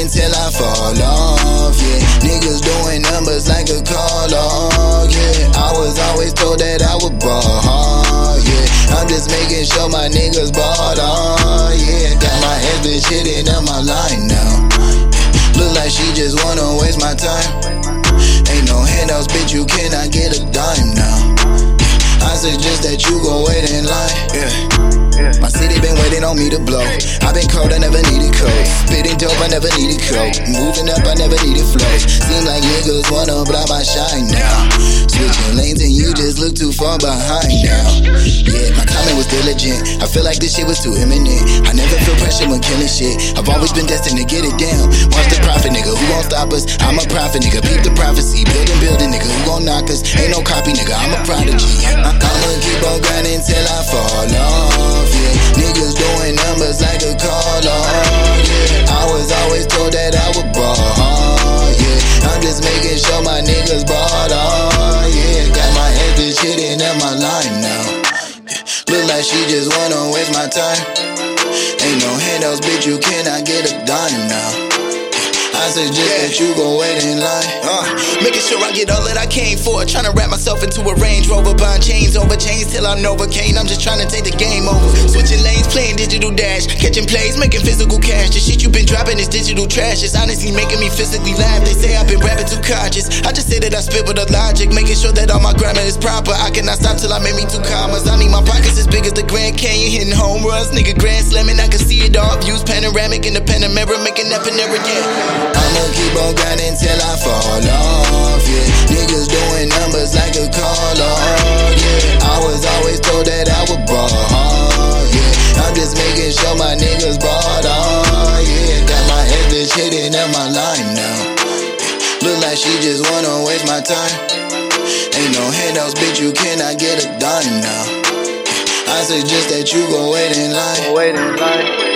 until I fall off, yeah. Niggas doing numbers like a call log, yeah. I was always told that I would ball hard, yeah. I'm just making sure my niggas balled on, yeah. Got my ass bitch hitting up my line now. Look like she just wanna waste my time. Ain't no handouts, bitch, you cannot get a dime now. I suggest that you go wait in line, yeah. My city been waiting on me to blow. I been cold, I never needed coke. Spitting dope, I never needed coke. Moving up, I never needed flows. Seem like niggas wanna block my shine now. Switching lanes and you just look too far behind now. Yeah, my timing was diligent. I feel like this shit was too imminent. I never feel pressure when killing shit. I've always been destined to get it down. Watch the profit, nigga, who gon' stop us? I'm a prophet, nigga, peep the prophecy. Building, nigga, who gon' knock us? Ain't no copy, nigga, I'm a prodigy. I'ma keep on grinding till I fall off, yeah. Niggas doing numbers like a call log, yeah. I was always told that I would ball hard, yeah. I'm just making sure my niggas balled on, yeah. Got my head bitch hitting at my line now, yeah. Look like she just wanna waste my time. Ain't no handouts, bitch, you cannot get a dime now. I suggest that you go wait in line. Making sure I get all that I came for. Trying to wrap myself into a Range Rover. Buying chains over chains till I'm Novocaine. I'm just trying to take the game over. Switching lanes, playing digital dash. Catching plays, making physical cash. The shit you been dropping is digital trash. It's honestly making me physically laugh. They say I've been rapping too conscious. I just say that I spit with a logic. Making sure that all my grammar is proper. I cannot stop till I make me 2 commas. I need my pockets as big as the Grand Canyon. Hitting home runs, nigga, grand slamming. I can see it all. Views panoramic in the Panamera. Making that Panera, yeah. I'ma keep on grinding till I fall off, yeah. Niggas doing numbers like a call log, yeah. I was always told that I would ball hard, yeah. I'm just making sure my niggas balled on, yeah. Got my head bitch hitting at my line now, yeah. Look like she just wanna waste my time. Ain't no handouts, bitch, you cannot get a dime now. I suggest that you go wait in line.